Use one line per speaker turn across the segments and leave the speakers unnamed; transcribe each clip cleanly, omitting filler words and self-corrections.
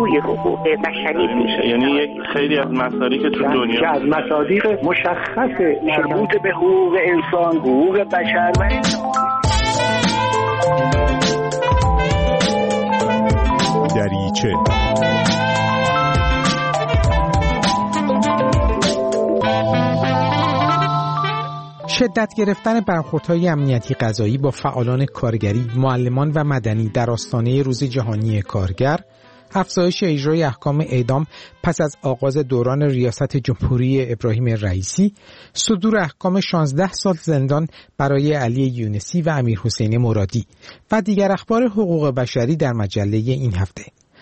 جوی حقوق بشری میشه.
یعنی یک خیلی از مصادیق که تو دنیا
که از مصادیق مشخص مربوط به حقوق انسان، حقوق بشر و
دریچه. شدت گرفتن برخوردهای امنیتی قضایی با فعالان کارگری، معلمان و مدنی در آستانه روز جهانی کارگر، افزایش اجرای احکام اعدام پس از آغاز دوران ریاست جمهوری ابراهیم رئیسی، صدور احکام 16 سال زندان برای علی یونسی و امیرحسین مرادی و دیگر اخبار حقوق بشری در مجله این هفته.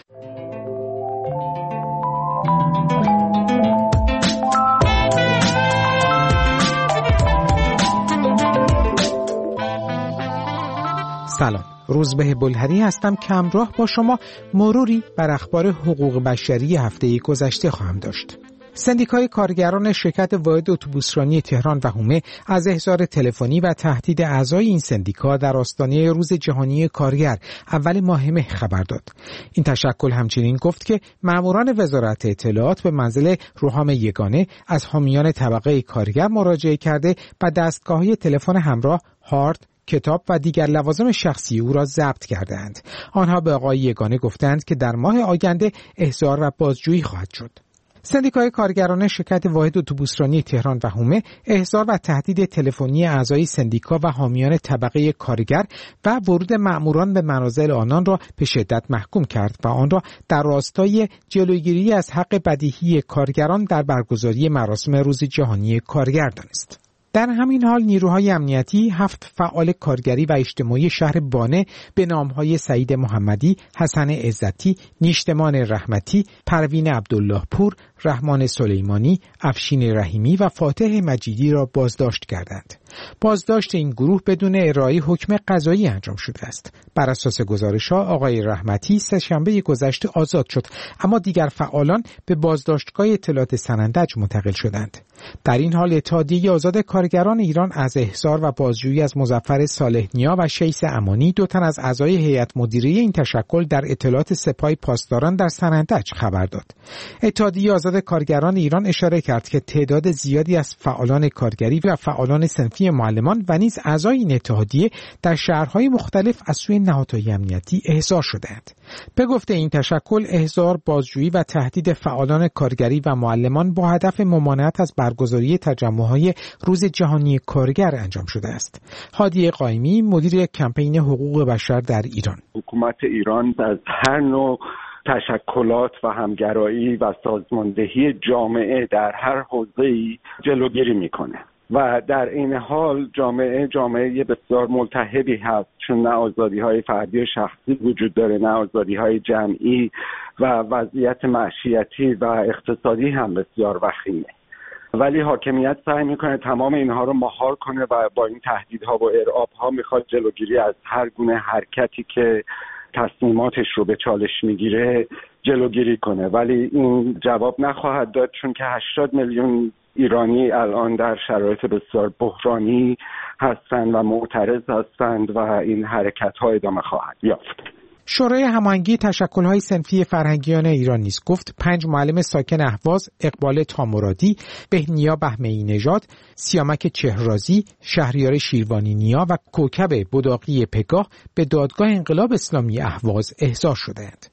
سلام، روزبه بلهری هستم که همراه با شما مروری بر اخبار حقوق بشری هفته گذشته خواهم داشت. سندیکای کارگران شرکت واحد اتوبوسرانی تهران و حومه از احضار تلفنی و تهدید اعضای این سندیکا در آستانه روز جهانی کارگر اول ماه مه خبر داد. این تشکل همچنین گفت که ماموران وزارت اطلاعات به منزل روحام یگانه از حامیان طبقه کارگر مراجعه کرده و دستگاه‌های تلفن همراه، هارد، کتاب و دیگر لوازم شخصی او را ضبط کردند. آنها به آقای یگانه گفتند که در ماه آینده احضار و بازجویی خواهد شد. سندیکای کارگران شرکت واحد اتوبوسرانی تهران و حومه احضار و تهدید تلفنی اعضای سندیکا و حامیان طبقه کارگر و ورود مأموران به منازل آنان را به شدت محکوم کرد و آن را در راستای جلوگیری از حق بدیهی کارگران در برگزاری مراسم روز جهانی کارگر دانست. در همین حال نیروهای امنیتی 7 فعال کارگری و اجتماعی شهر بانه به نامهای سعید محمدی، حسن عزتی، نیشتمان رحمتی، پروین عبدالله پور، رحمان سلیمانی، افشین رحیمی و فاتح مجیدی را بازداشت کردند. بازداشت این گروه بدون ارائه حکم قضایی انجام شده است. بر اساس گزارش‌ها آقای رحمتی سه‌شنبه گذشته آزاد شد، اما دیگر فعالان به بازداشتگاه اطلاعات سنندج منتقل شدند. در این حال اتحادیه آزاد کارگران ایران از احضار و بازجویی از مظفر صالح نیا و شیس امانی، 2 تن از اعضای هیئت مدیره این تشکل در اطلاعات سپاه پاسداران در سنندج خبر داد. اتحادیه آزاد کارگران ایران اشاره کرد که تعداد زیادی از فعالان کارگری و فعالان صنفی معلمان و نیز اعضای این اتحادیه در شهرهای مختلف از سوی نهادهای امنیتی احضار شدند. به گفته این تشکل، احضار، بازجویی و تهدید فعالان کارگری و معلمان با هدف ممانعت از برگزاری تجمع‌های روز جهانی کارگر انجام شده است. هادی قائمی، مدیر کمپین حقوق بشر در ایران:
حکومت ایران از هر نوع تشکلات و همگرایی و سازماندهی جامعه در هر حوزه‌ای جلوگیری میکنه و در این حال جامعه بسیار ملتهبی هست، چون نه آزادی‌های فردی و شخصی وجود داره، نه آزادی‌های جمعی و وضعیت معیشتی و اقتصادی هم بسیار وخیمه. ولی حاکمیت سعی میکنه تمام اینها رو مهار کنه و با این تهدیدها و ارعابها میخواد جلوگیری از هر گونه حرکتی که تصمیماتش رو به چالش میگیره جلوگیری کنه، ولی این جواب نخواهد داد، چون که 80 میلیون ایرانی الان در شرایط بسیار بحرانی هستند و معترض هستند و این حرکت‌ها ادامه خواهد یافت.
شورای هماهنگی تشکل‌های صنفی فرهنگیان ایران نیز گفت 5 معلم ساکن اهواز، اقبال تامرادی، بهنیا بهمنی نژاد، سیامک چهرازی، شهریار شیروانی نیا و کوکب بداقی پگاه به دادگاه انقلاب اسلامی اهواز احضار شدند.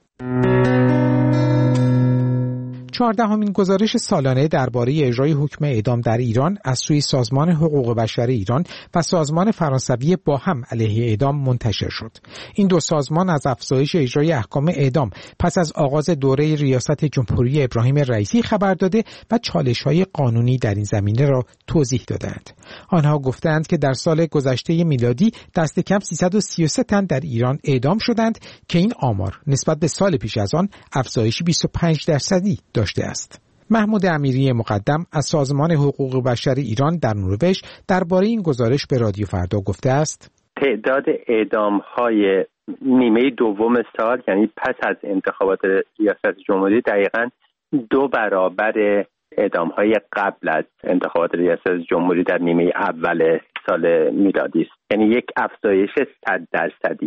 14مین گزارش سالانه درباره اجرای حکم اعدام در ایران از سوی سازمان حقوق بشر ایران و سازمان فرانسوی با هم علیه اعدام منتشر شد. این 2 سازمان از افزایش اجرای احکام اعدام پس از آغاز دوره ریاست جمهوری ابراهیم رئیسی خبر داده و چالش‌های قانونی در این زمینه را توضیح دادند. آنها گفتند که در سال گذشته میلادی دست کم 333 تن در ایران اعدام شدند که این آمار نسبت به سال پیش از آن افزایشی 25% داشته است. محمود امیری مقدم از سازمان حقوق بشر ایران در نروژ درباره این گزارش به رادیو فردا گفته است:
تعداد اعدام‌های نیمه دوم سال، یعنی پس از انتخابات ریاست جمهوری، دقیقاً 2 برابر اعدام‌های قبل از انتخابات ریاست جمهوری در نیمه اول سال میلادی است. یعنی یک افزایش 100%.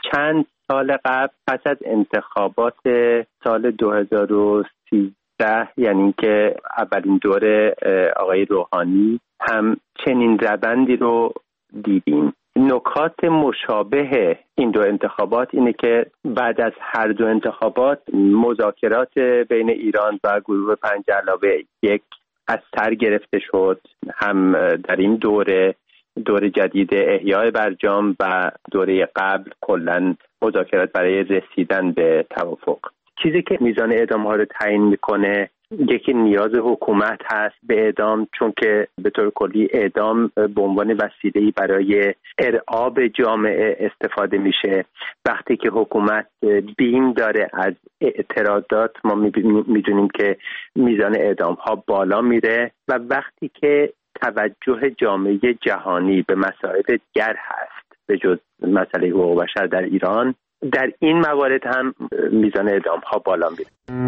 چند سال قبل پس از انتخابات سال 2013، یعنی که اولین دوره آقای روحانی، هم چنین روندی رو دیدیم. نکات مشابه این دو انتخابات اینه که بعد از هر دو انتخابات مذاکرات بین ایران و گروه 5+1 از سر گرفته شد. هم در این دوره جدید احیای برجام و دوره قبل کلاً مذاکرات برای رسیدن به توافق. چیزی که میزان اعدام ها رو تعیین میکنه، یکی نیاز حکومت هست به اعدام، چون که به طور کلی اعدام به عنوان وسیله‌ای برای ارعاب جامعه استفاده میشه. وقتی که حکومت بیم داره از اعتراضات، ما میدونیم که میزان اعدام ها بالا میره، و وقتی که توجه جامعه جهانی به مسائل دیگر هست به جز مسئله حقوق بشر در ایران، در این موارد هم میزان اعدام ها بالا میره.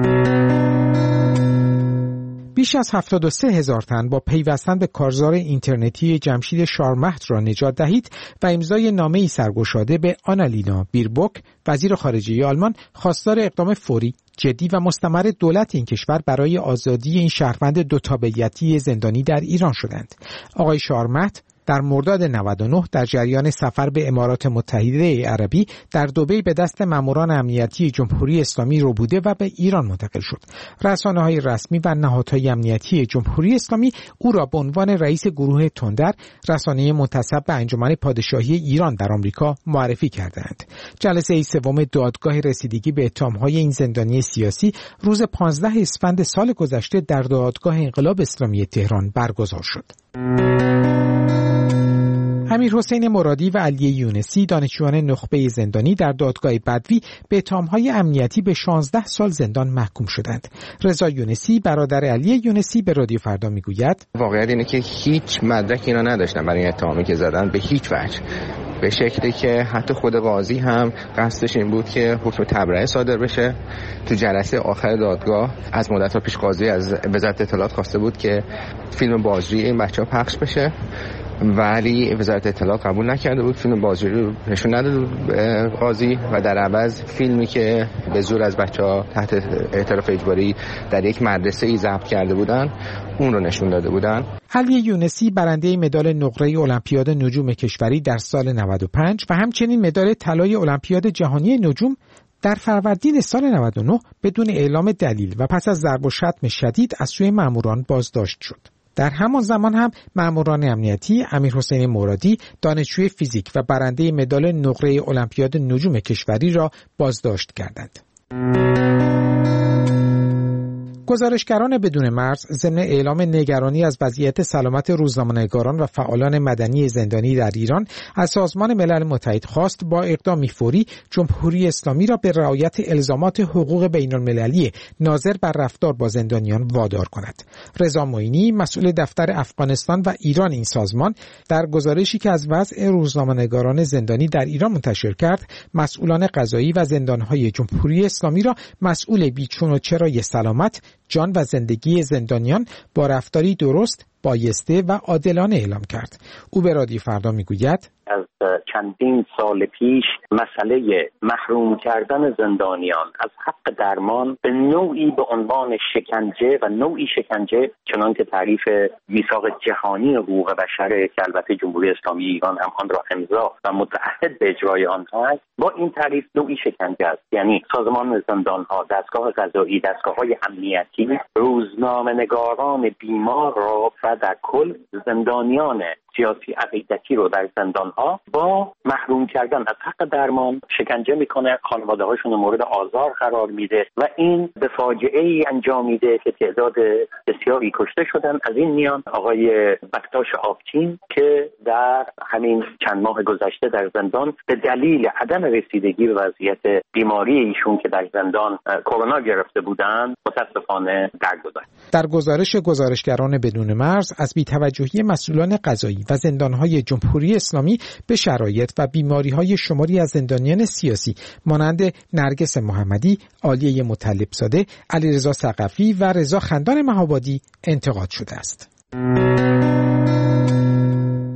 بیش از 73,000 تن با پیوستن به کارزار اینترنتی جمشید شارمهد را نجات دهید و امضای نامه‌ای سرگشاده به آنالینا بیربوک، وزیر خارجه آلمان، خواستار اقدام فوری، جدی و مستمر دولت این کشور برای آزادی این شهروند دو تابعیتی زندانی در ایران شدند. آقای شارمهد در مرداد 99 در جریان سفر به امارات متحده عربی در دبی به دست ماموران امنیتی جمهوری اسلامی ربوده و به ایران منتقل شد. رسانه‌های رسمی و نهادهای امنیتی جمهوری اسلامی او را به عنوان رئیس گروه تندر، رسانه منتسب به انجمن پادشاهی ایران در آمریکا، معرفی کردند. جلسه سوم دادگاه رسیدگی به اتهام‌های این زندانی سیاسی روز 15 اسفند سال گذشته در دادگاه انقلاب اسلامی تهران برگزار شد. امیرحسین مرادی و علی یونسی، دانشجویان نخبه زندانی در دادگاه بدوی، به اتهام‌های امنیتی به 16 سال زندان محکوم شدند. رضا یونسی، برادر علی یونسی، به رادیو فردا میگوید
واقعیت اینه که هیچ مدرکی اینا نداشتن برای اتهامی که زدن، به هیچ وجه، به شکلی که حتی خود قاضی هم قصدش این بود که حکم تبرئه صادر بشه. تو جلسه آخر دادگاه از مدت‌ها پیش قاضی از وزارت اطلاعات خواسته بود که فیلم بازجویی این بچه‌ها پخش بشه، ولی وزارت اطلاعات قبول نکرده بود. فیلم بازجویی رو نشون نداد قاضی و در عوض فیلمی که به زور از بچه‌ها تحت اعتراف اجباری در یک مدرسه‌ای ضبط کرده بودن، اون رو نشون داده بودن.
علی یونسی برنده مدال نقره المپیاد نجوم کشوری در سال 95 و همچنین مدال طلای المپیاد جهانی نجوم در فروردین سال 99 بدون اعلام دلیل و پس از ضرب و شتم شدید از سوی ماموران بازداشت شد. در همان زمان هم ماموران امنیتی امیرحسین مرادی، دانشجوی فیزیک و برنده مدال نقره المپیاد نجوم کشوری را بازداشت کردند. گزارشگران بدون مرز ضمن اعلام نگرانی از وضعیت سلامت روزنامه‌نگاران و فعالان مدنی زندانی در ایران از سازمان ملل متحد خواست با اقدامی فوری جمهوری اسلامی را به رعایت الزامات حقوق بین‌المللی ناظر بر رفتار با زندانیان وادار کند. رضا معینی، مسئول دفتر افغانستان و ایران این سازمان، در گزارشی که از وضع روزنامه‌نگاران زندانی در ایران منتشر کرد، مسئولان قضایی و زندان‌های جمهوری اسلامی را مسئول بیچون و چرای سلامت، جان و زندگی زندانیان با رفتاری درست، بایسته و عادلانه اعلام کرد. او به رادیو فردا میگوید
از چندین سال پیش مسئله محروم کردن زندانیان از حق درمان به نوعی به عنوان شکنجه و نوعی شکنجه چنان که تعریف میثاق جهانی حقوق بشر که البته جمهوری اسلامی ایران هم آن را امضا و متعهد به اجرای آنها است، با این تعریف نوعی شکنجه است. یعنی سازمان زندان‌ها، دستگاه قضایی، دستگاه‌های امنیتی، روزنامه‌نگاران بیمار را و در کل زندانیان سیاسی عقیدتی رو در زندان‌ها با محروم کردن از حق درمان شکنجه میکنه، خانواده‌هاشون مورد آزار قرار میده و این به فاجعه‌ای انجام میده که تعداد بسیاری کشته شدن. از این میان آقای بکتاش آبچین که در همین چند ماه گذشته در زندان به دلیل عدم رسیدگی به وضعیت بیماری ایشون که در زندان کرونا گرفته بودن متاسفانه درگذشت.
در گزارشگران بدون مرز از بی‌توجهی مسئولان قضایی و زندان‌های جمهوری اسلامی به شرایط و بیماری‌های شماری از زندانیان سیاسی مانند نرگس محمدی، عالیه مطلب‌زاده، علیرضا ثقفی و رضا خندان مهابادی انتقاد شده است.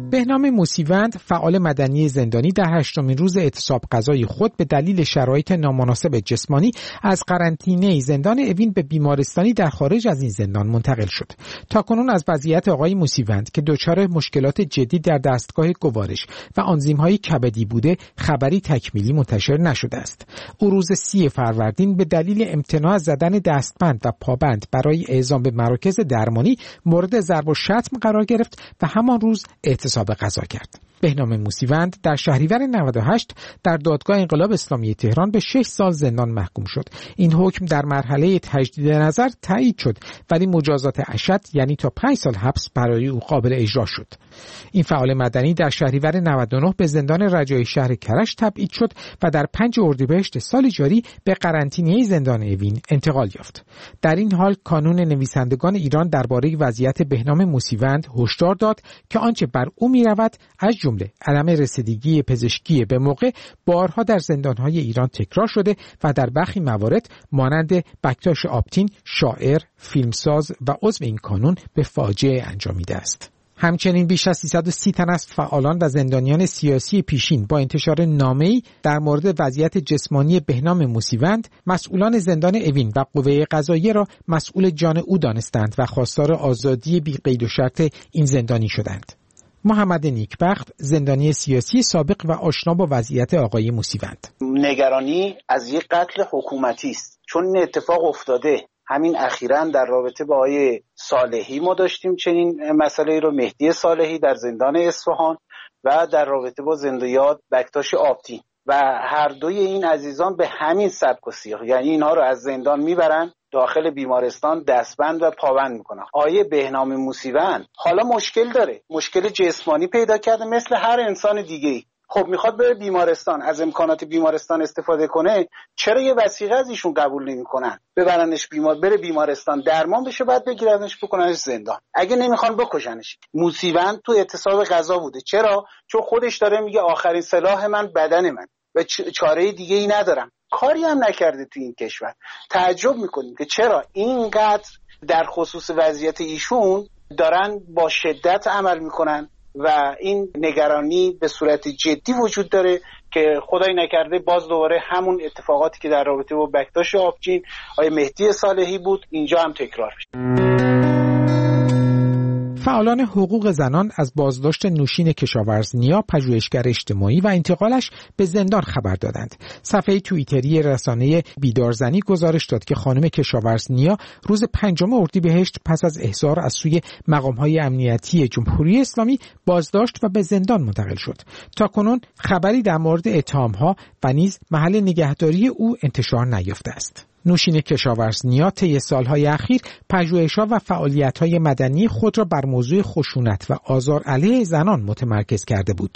بهنام موسیوند، فعال مدنی زندانی، در 8مین روز اعتصاب غذای خود به دلیل شرایط نامناسب جسمانی از قرنطینه زندان اوین به بیمارستانی در خارج از این زندان منتقل شد. تاکنون از وضعیت آقای موسیوند که دچار مشکلات جدی در دستگاه گوارش و آنزیم‌های کبدی بوده، خبری تکمیلی منتشر نشده است. او روز 30 فروردین به دلیل امتناع از زدن دستبند و پابند برای اعزام به مراکز درمانی مورد ضرب و شتم قرار گرفت و همان روز اعتصاب غذا کرد. بهنام موسیوند در شهریور 98 در دادگاه انقلاب اسلامی تهران به 6 سال زندان محکوم شد. این حکم در مرحله تجدید نظر تایید شد، ولی مجازات اشد یعنی تا 5 سال حبس برای او قابل اجرا شد. این فعال مدنی در شهریور 99 به زندان رجایی شهر کرج تبعید شد و در 5 اردیبهشت سال جاری به قرنطینه زندان اوین انتقال یافت. در این حال کانون نویسندگان ایران درباره وضعیت بهنام موسیوند هشدار داد که آنچه بر او می‌رود از جمله عدم رسیدگی پزشکی به موقع بارها در زندان‌های ایران تکرار شده و در برخی موارد مانند بکتاش آپتین، شاعر، فیلمساز و عضو این کانون به فاجعه انجامیده است. همچنین بیش از 330 تن از فعالان و زندانیان سیاسی پیشین با انتشار نامه‌ای در مورد وضعیت جسمانی بهنام موسیوند، مسئولان زندان اوین و قوه قضاییه را مسئول جان او دانستند و خواستار آزادی بی قید و شرط این زندانی شدند. محمد نیکبخت، زندانی سیاسی سابق و آشنا با وضعیت آقای موسیوند:
نگرانی از یک قتل حکومتی است، چون این اتفاق افتاده. همین اخیراً در رابطه با آقای صالحی ما داشتیم چنین مسئله رو، مهدی صالحی در زندان اصفهان و در رابطه با زندیات بکتاش آپتین، و هر دوی این عزیزان به همین سبک و سیاق، یعنی اینها رو از زندان میبرن داخل بیمارستان، دستبند و پابند میکنن. آیه بهنام موسیوند حالا مشکل داره، مشکل جسمانی پیدا کرده مثل هر انسان دیگه‌ای. خب میخواد بره بیمارستان، از امکانات بیمارستان استفاده کنه، چرا یه وثیقه از ایشون قبول نمیکنن؟ ببرنش بره بیمارستان درمان بشه، بعد بگیرنش بکننش زندان. اگه نمیخوان بکشنش. موسیوند تو اعتصاب غذا بوده. چرا؟ چون خودش داره میگه آخرین سلاح من بدن من و چاره دیگه ای ندارم. کاری هم نکرده تو این کشور. تعجب میکنیم که چرا اینقدر در خصوص وضعیت ایشون دارن با شدت عمل میکنن و این نگرانی به صورت جدی وجود داره که خدای نکرده باز دوباره همون اتفاقاتی که در رابطه با بکتاش آپتین، آقای مهدی صالحی بود اینجا هم تکرار میشه.
فعالان حقوق زنان از بازداشت نوشین کشاورزنیا، پژوهشگر اجتماعی و انتقالش به زندان خبر دادند. صفحه توییتری رسانه بیدارزنی گزارش داد که خانم کشاورزنیا روز 5 اردیبهشت پس از احضار از سوی مقام‌های امنیتی جمهوری اسلامی بازداشت و به زندان منتقل شد. تاکنون خبری در مورد اتهام‌ها و نیز محل نگهداری او انتشار نیافته است. نوشین کشاورزنیا طی سالهای اخیر پژوهش‌ها و فعالیت‌های مدنی خود را بر موضوع خشونت و آزار علیه زنان متمرکز کرده بود.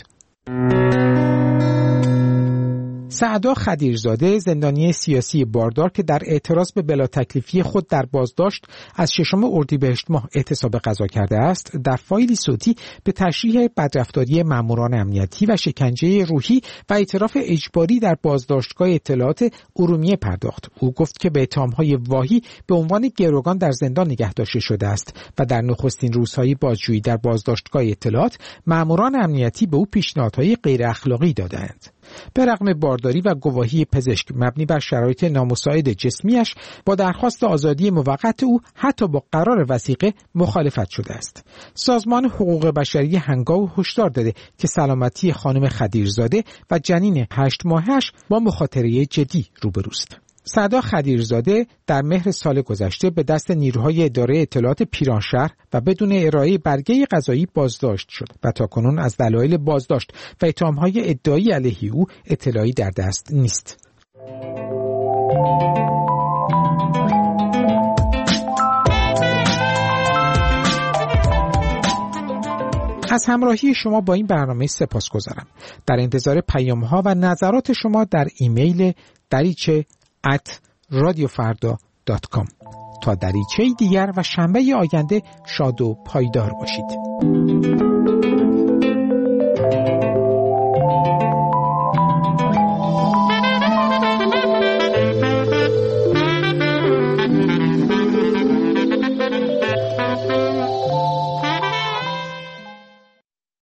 سعدا خدیرزاده، زندانی سیاسی باردار که در اعتراض به بلا تکلیفی خود در بازداشت از 6 اردیبهشت ماه اعتصاب غذا کرده است، در فایلی صوتی به تشریح بدرفتاری ماموران امنیتی و شکنجه روحی و اعتراف اجباری در بازداشتگاه اطلاعات ارومیه پرداخت. او گفت که به اتهام‌های واهی به عنوان گروگان در زندان نگه داشته شده است و در نخستین روزهای بازجویی در بازداشتگاه اطلاعات ماموران امنیتی به او پیشنهادهای غیر اخلاقی دادند. به رغم بارداری و گواهی پزشک مبنی بر شرایط نامساعد جسمیش، با درخواست آزادی موقت او حتی با قرار وثیقه مخالفت شده است. سازمان حقوق بشری هنگاو هشدار داده که سلامتی خانم خدیرزاده و جنین 8 ماهش با مخاطره جدی روبروست. سعدا خدیرزاده در مهر سال گذشته به دست نیروهای اداره اطلاعات پیرانشهر و بدون ارائه برگه قضایی بازداشت شد و تاکنون از دلایل بازداشت و اتهامهای ادعایی علیه او اطلاعی در دست نیست. از همراهی شما با این برنامه سپاسگزارم. در انتظار پیام‌ها و نظرات شما در ایمیل dariche@radiofarda.com. تا دریچه دیگر و شنبه آینده شاد و پایدار باشید.